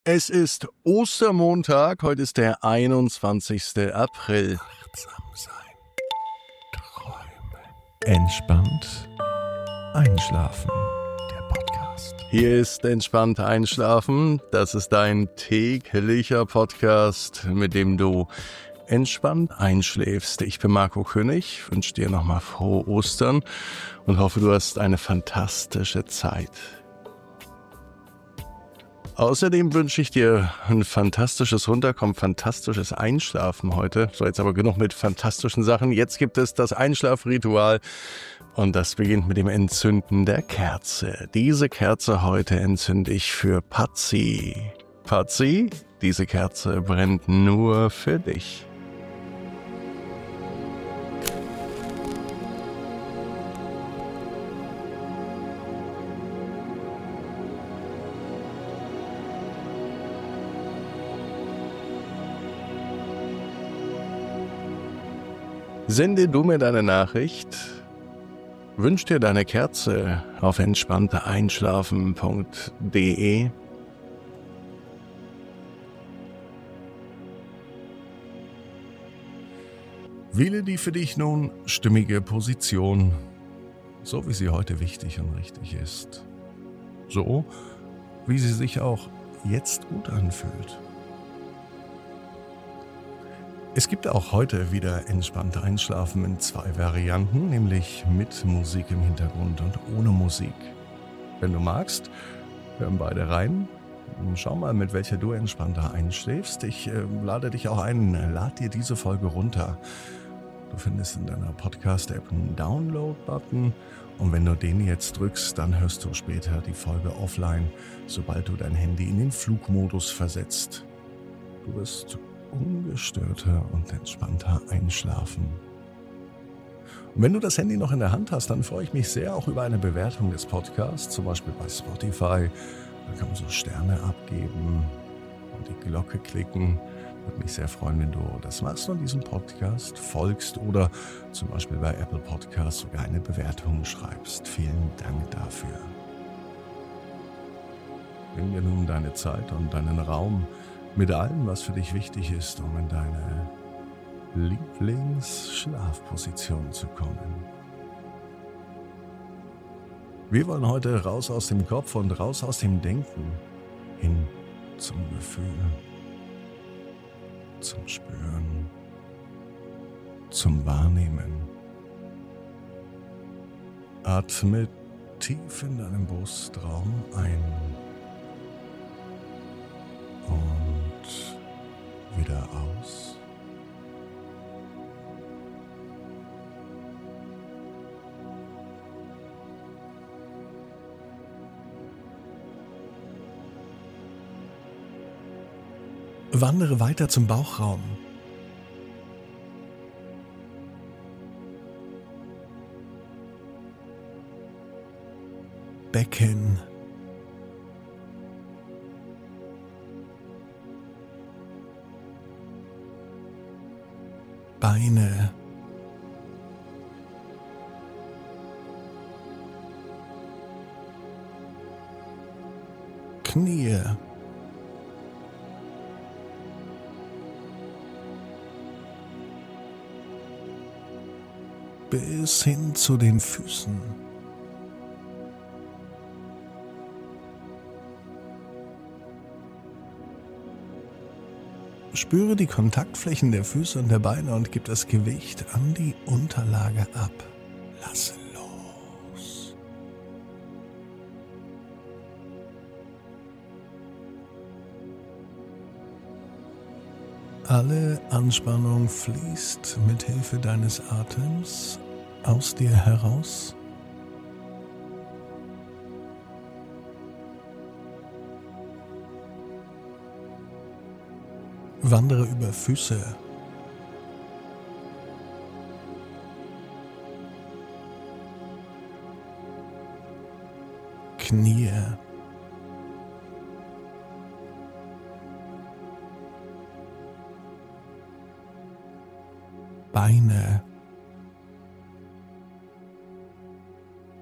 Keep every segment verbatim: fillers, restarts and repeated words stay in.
Es ist Ostermontag, heute ist der einundzwanzigster April. Achtsam sein, träumen, entspannt einschlafen. Der Podcast. Hier ist Entspannt Einschlafen. Das ist dein täglicher Podcast, mit dem du entspannt einschläfst. Ich bin Marco König, wünsche dir nochmal frohe Ostern und hoffe, du hast eine fantastische Zeit. Außerdem wünsche ich dir ein fantastisches Runterkommen, fantastisches Einschlafen heute. So, jetzt aber genug mit fantastischen Sachen. Jetzt gibt es das Einschlafritual und das beginnt mit dem Entzünden der Kerze. Diese Kerze heute entzünde ich für Patzi. Patzi, diese Kerze brennt nur für dich. Sende du mir deine Nachricht, wünsch dir deine Kerze auf entspannteeinschlafen punkt de. Wähle die für dich nun stimmige Position, so wie sie heute wichtig und richtig ist. So, wie sie sich auch jetzt gut anfühlt. Es gibt auch heute wieder entspannt Einschlafen in zwei Varianten, nämlich mit Musik im Hintergrund und ohne Musik. Wenn du magst, hören beide rein. Schau mal, mit welcher du entspannter einschläfst. Ich äh, lade dich auch ein, lad dir diese Folge runter. Du findest in deiner Podcast-App einen Download-Button und wenn du den jetzt drückst, dann hörst du später die Folge offline, sobald du dein Handy in den Flugmodus versetzt. Du wirst ungestörter und entspannter einschlafen. Und wenn du das Handy noch in der Hand hast, dann freue ich mich sehr auch über eine Bewertung des Podcasts, zum Beispiel bei Spotify. Da kann man so Sterne abgeben und die Glocke klicken. Würde mich sehr freuen, wenn du das machst und diesem Podcast folgst oder zum Beispiel bei Apple Podcasts sogar eine Bewertung schreibst. Vielen Dank dafür. Nimm dir nun deine Zeit und deinen Raum mit allem, was für dich wichtig ist, um in deine Lieblingsschlafposition zu kommen. Wir wollen heute raus aus dem Kopf und raus aus dem Denken, hin zum Gefühl, zum Spüren, zum Wahrnehmen. Atme tief in deinem Brustraum ein und wieder aus. Wandere weiter zum Bauchraum. Becken. Beine, Knie, bis hin zu den Füßen. Spüre die Kontaktflächen der Füße und der Beine und gib das Gewicht an die Unterlage ab. Lasse los. Alle Anspannung fließt mit Hilfe deines Atems aus dir heraus. Wandere über Füße, Knie, Beine,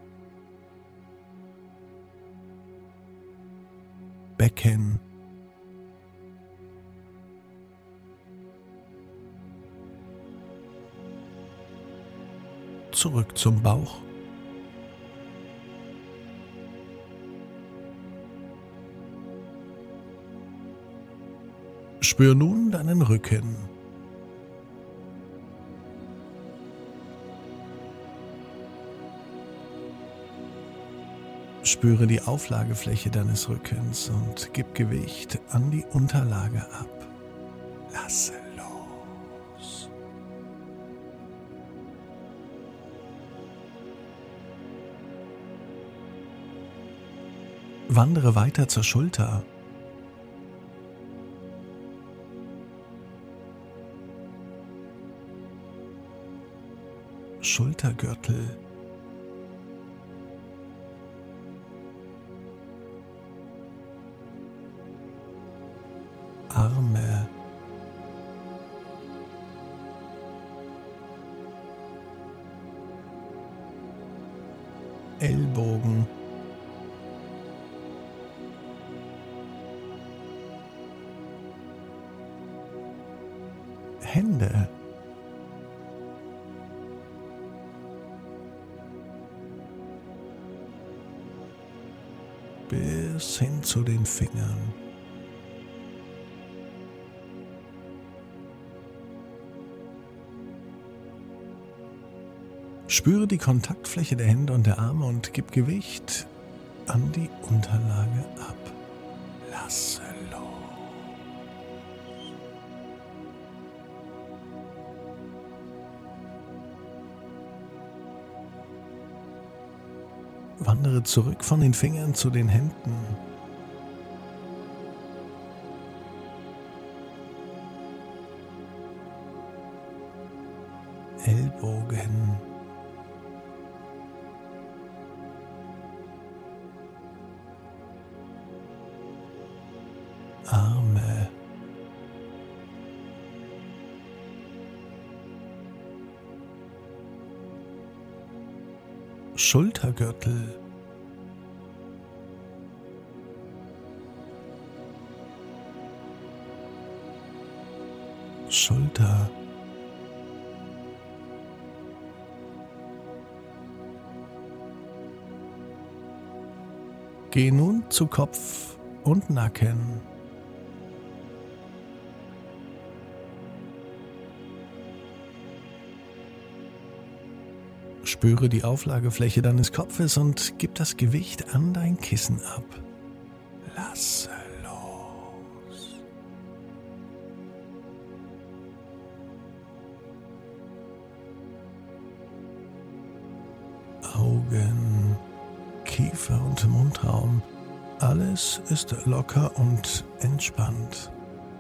Becken, zurück zum Bauch. Spür nun deinen Rücken. Spüre die Auflagefläche deines Rückens und gib Gewicht an die Unterlage ab. Lasse los. Wandere weiter zur Schulter. Schultergürtel. Arme. Ellbogen. Hände. Bis hin zu den Fingern. Spüre die Kontaktfläche der Hände und der Arme und gib Gewicht an die Unterlage ab. Lasse los. Wandere zurück von den Fingern zu den Händen. Ellbogen. Arme. Schultergürtel. Schulter. Geh nun zu Kopf und Nacken. Spüre die Auflagefläche deines Kopfes und gib das Gewicht an dein Kissen ab. Lasse los. Augen, Kiefer und Mundraum. Alles ist locker und entspannt.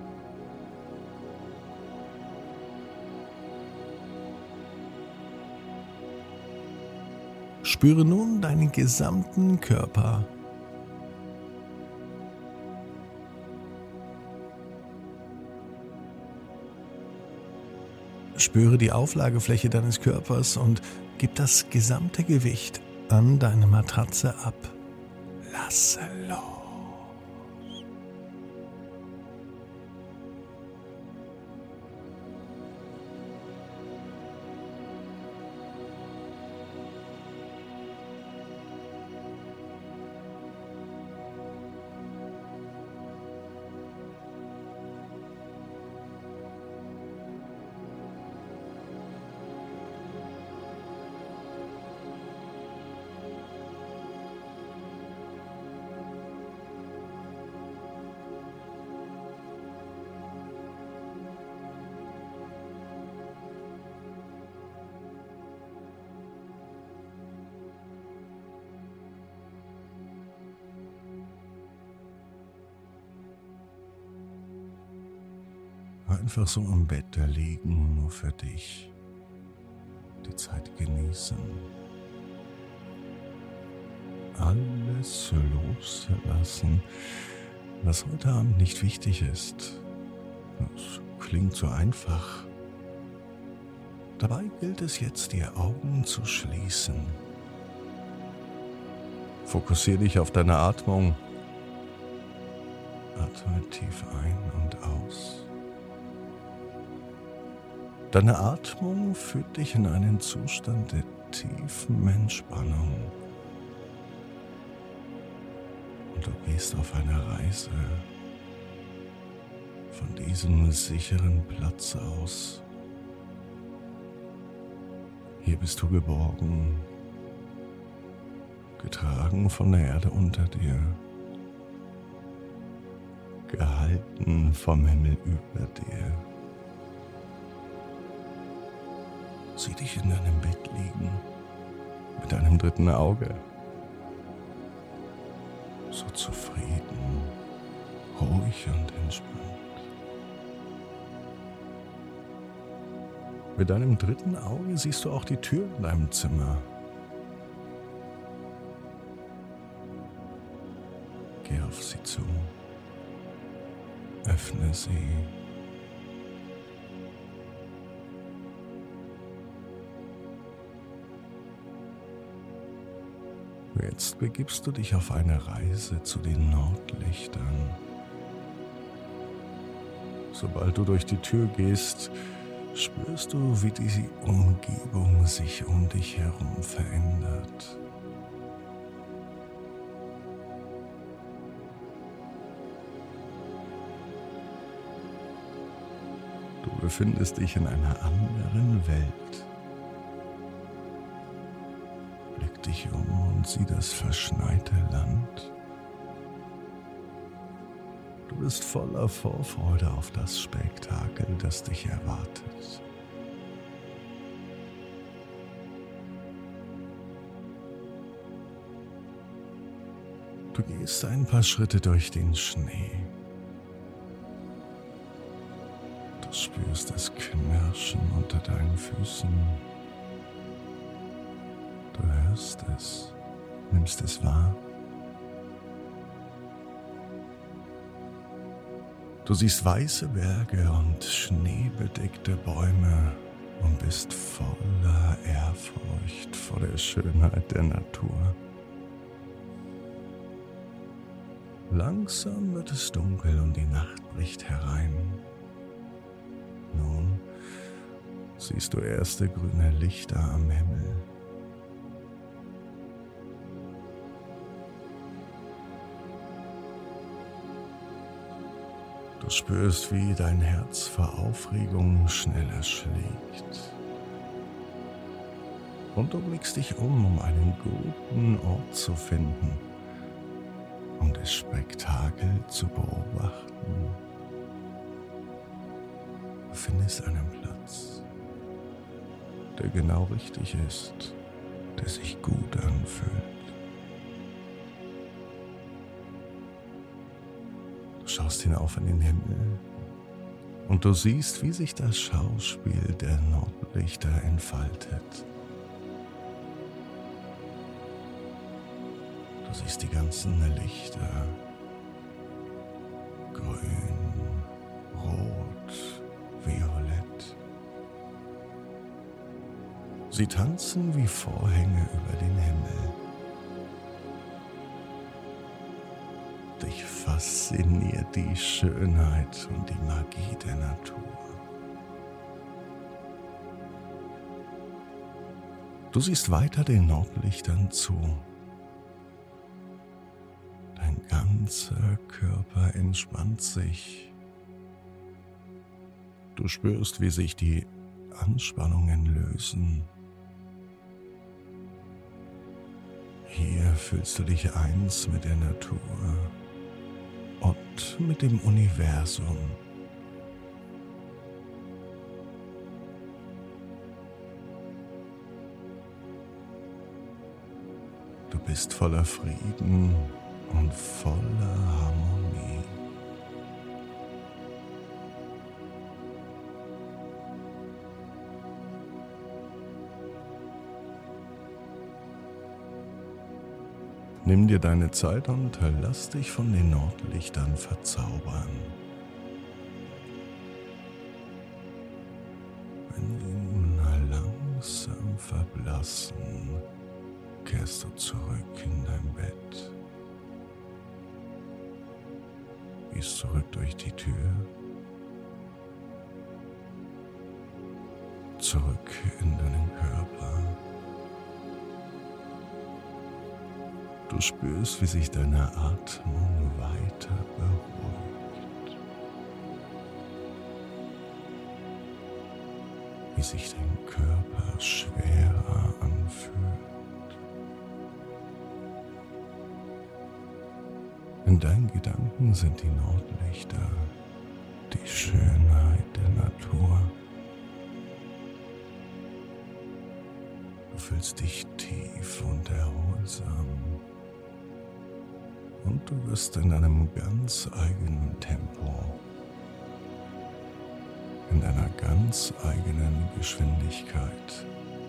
Spüre nun deinen gesamten Körper. Spüre die Auflagefläche deines Körpers und gib das gesamte Gewicht an deine Matratze ab. Lasse los. Einfach so im Bett da liegen, nur für dich. Die Zeit genießen. Alles loslassen, was heute Abend nicht wichtig ist. Das klingt so einfach. Dabei gilt es jetzt, die Augen zu schließen. Fokussiere dich auf deine Atmung. Atme tief ein und aus. Deine Atmung führt dich in einen Zustand der tiefen Entspannung. Und du gehst auf eine Reise von diesem sicheren Platz aus. Hier bist du geborgen, getragen von der Erde unter dir, gehalten vom Himmel über dir. Sieh dich in deinem Bett liegen, mit deinem dritten Auge. So zufrieden, ruhig und entspannt. Mit deinem dritten Auge siehst du auch die Tür in deinem Zimmer. Geh auf sie zu. Öffne sie. Jetzt begibst du dich auf eine Reise zu den Nordlichtern. Sobald du durch die Tür gehst, spürst du, wie die Umgebung sich um dich herum verändert. Du befindest dich in einer anderen Welt. Blick dich um und sieh das verschneite Land. Du bist voller Vorfreude auf das Spektakel, das dich erwartet. Du gehst ein paar Schritte durch den Schnee. Du spürst das Knirschen unter deinen Füßen. Du hörst es, nimmst es wahr. Du siehst weiße Berge und schneebedeckte Bäume und bist voller Ehrfurcht vor der Schönheit der Natur. Langsam wird es dunkel und die Nacht bricht herein. Nun siehst du erste grüne Lichter am Himmel. Du spürst, wie dein Herz vor Aufregung schneller schlägt. Und du blickst dich um, um einen guten Ort zu finden, um das Spektakel zu beobachten. Du findest einen Platz, der genau richtig ist, der sich gut anfühlt. Du schaust hinauf in den Himmel und du siehst, wie sich das Schauspiel der Nordlichter entfaltet. Du siehst die ganzen Lichter, grün, rot, violett. Sie tanzen wie Vorhänge über den Himmel. Dich fasziniert die Schönheit und die Magie der Natur. Du siehst weiter den Nordlichtern zu. Dein ganzer Körper entspannt sich. Du spürst, wie sich die Anspannungen lösen. Hier fühlst du dich eins mit der Natur und mit dem Universum. Du bist voller Frieden und voller Harmonie. Nimm dir deine Zeit und lass dich von den Nordlichtern verzaubern. Wenn sie nun langsam verblassen, kehrst du zurück in dein Bett. Gehst zurück durch die Tür. Zurück in deinen Körper. Du spürst, wie sich deine Atmung weiter beruhigt, wie sich dein Körper schwerer anfühlt. In deinen Gedanken sind die Nordlichter, die Schönheit der Natur. Du fühlst dich tief und erholsam und du wirst in einem ganz eigenen Tempo, in einer ganz eigenen Geschwindigkeit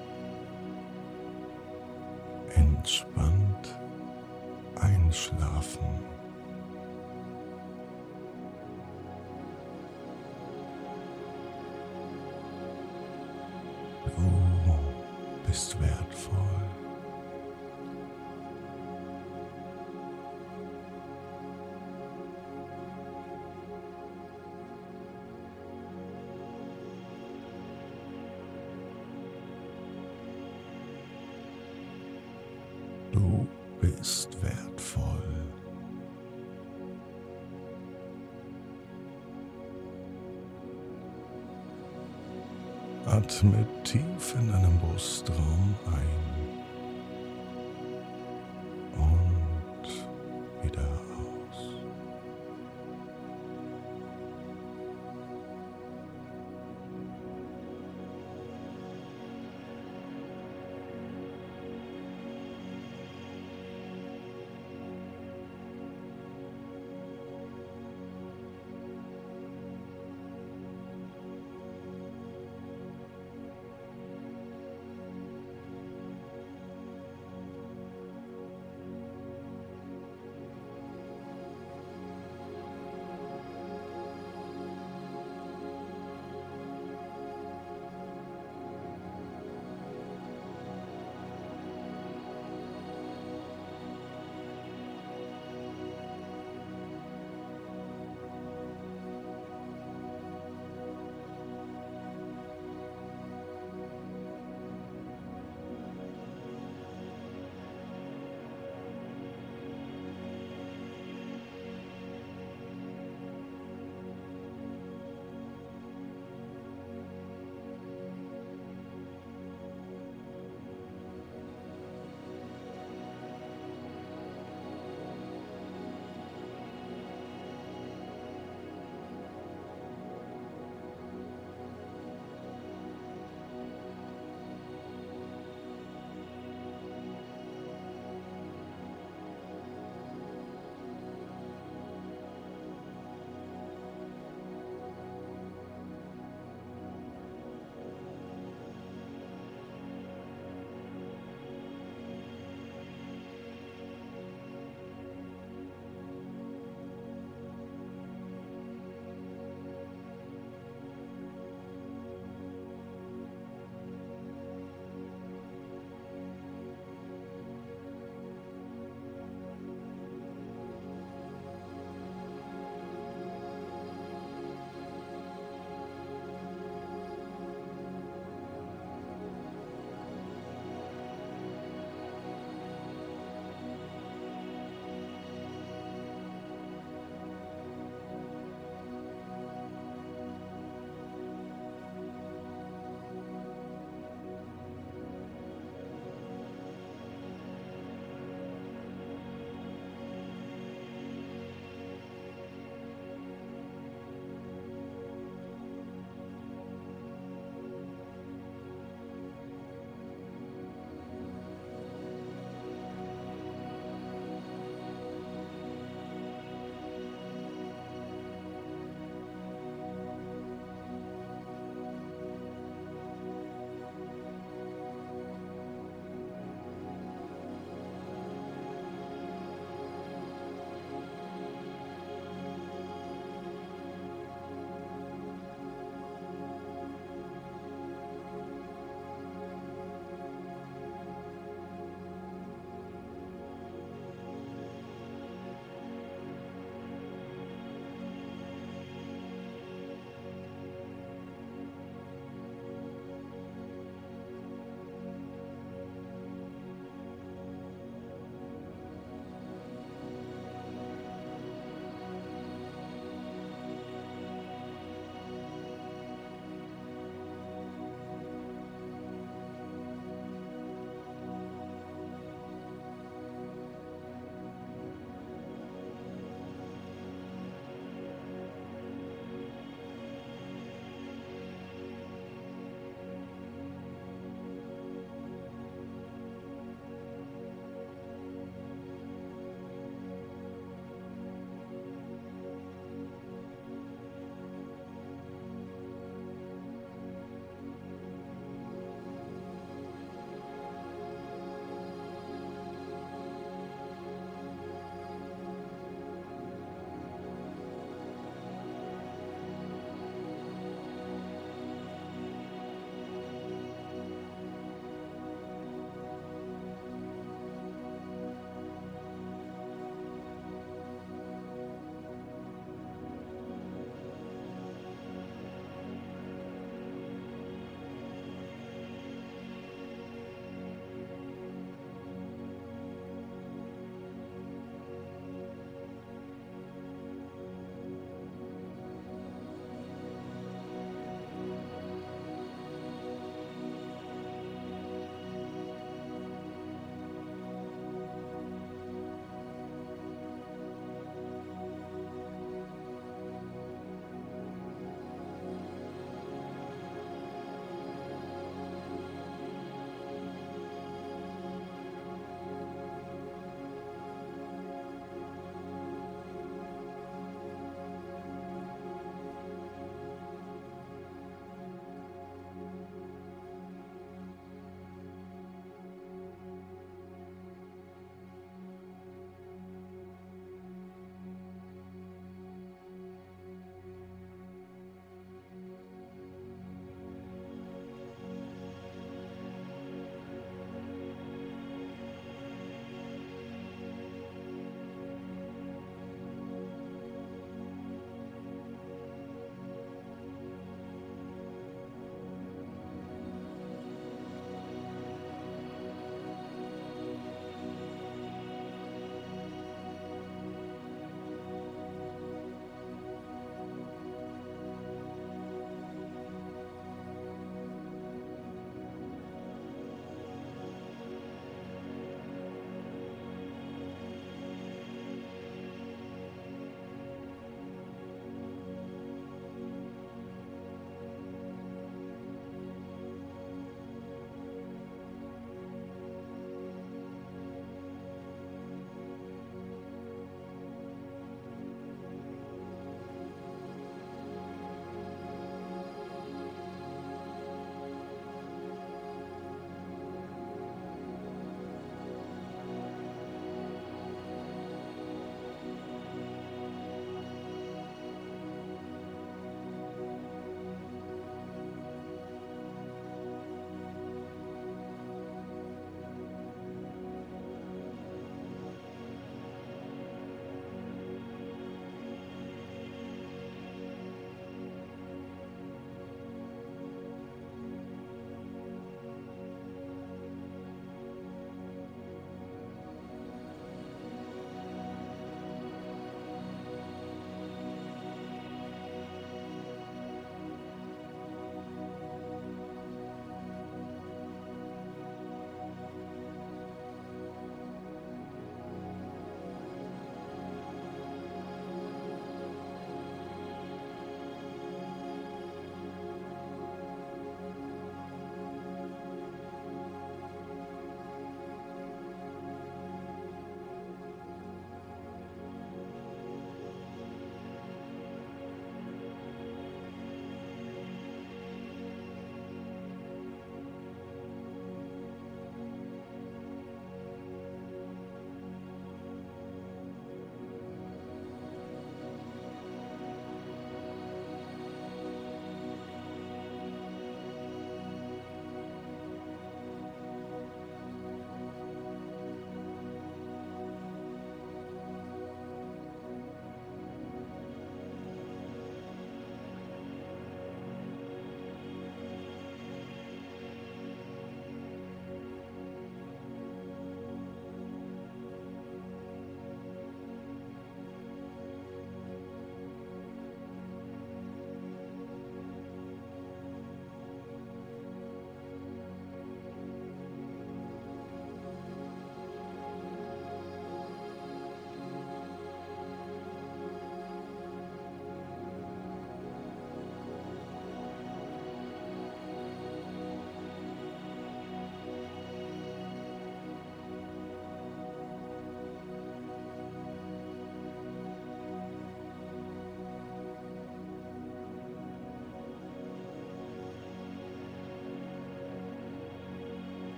entspannt einschlafen. Du bist wertvoll. Du bist wertvoll. Atme tief in deinem Brustraum ein